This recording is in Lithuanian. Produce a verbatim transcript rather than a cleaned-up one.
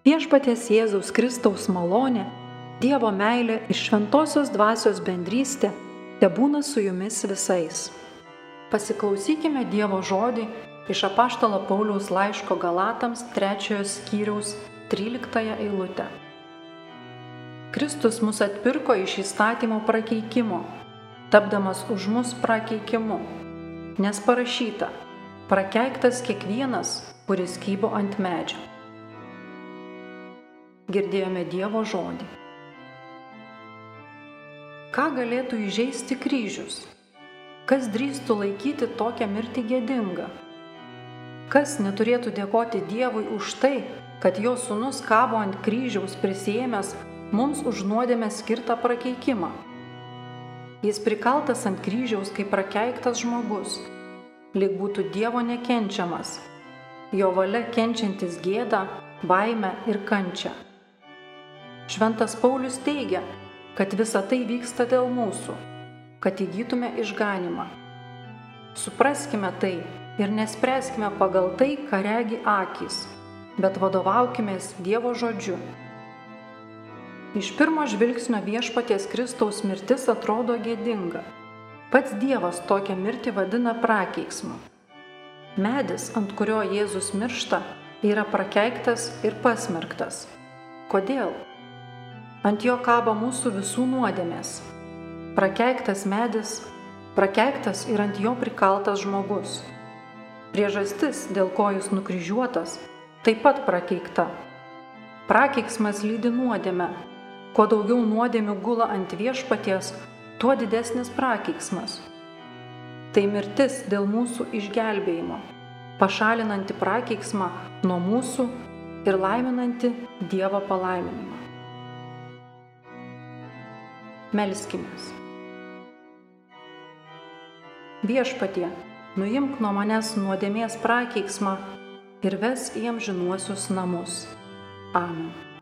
Viešpaties Jėzaus Kristaus malonė, Dievo meilė ir šventosios dvasios bendrystė tebūna su jumis visais. Pasiklausykime Dievo žodį iš apaštalo Pauliaus laiško Galatams trečiojo skyriaus tryliktąją eilutę. Kristus mus atpirko iš įstatymo prakeikimo, tapdamas už mus prakeikimu, nes parašyta: prakeiktas kiekvienas, kuris kybo ant medžio. Girdėjome Dievo žodį. Ką galėtų įžeisti kryžius? Kas drįstų laikyti tokią mirtį gėdingą? Kas neturėtų dėkoti Dievui už tai, kad jo sūnus kabo ant kryžiaus prisiėmęs mums už nuodėmę skirtą prakeikimą? Jis prikaltas ant kryžiaus kaip prakeiktas žmogus, lyg būtų Dievo nekenčiamas, jo valia kenčiantis gėdą, baimę ir kančią. Šventas Paulius teigia, kad visa tai vyksta dėl mūsų, kad įgytume išganymą. Supraskime tai ir nespręskime pagal tai, ką regi akys, bet vadovaukimės Dievo žodžiu. Iš pirmo žvilgsnio Viešpaties Kristaus mirtis atrodo gėdinga. Pats Dievas tokią mirtį vadina prakeiksmu. Medis, ant kurio Jėzus miršta, yra prakeiktas ir pasmerktas. Kodėl? Ant jo kaba mūsų visų nuodėmės. Prakeiktas medis, prakeiktas ir ant jo prikaltas žmogus. Priežastis, dėl ko jis nukryžiuotas, taip pat prakeikta. Prakeiksmas lydi nuodėmę. Kuo daugiau nuodėmių gula ant Viešpaties, tuo didesnis prakeiksmas. Tai mirtis dėl mūsų išgelbėjimo, pašalinanti prakeiksmą nuo mūsų ir laiminanti Dievo palaiminimą. Melskimės. Viešpatie, nuimk nuo manęs nuodėmės prakeiksmą ir ves į amžinuosius namus. Amen.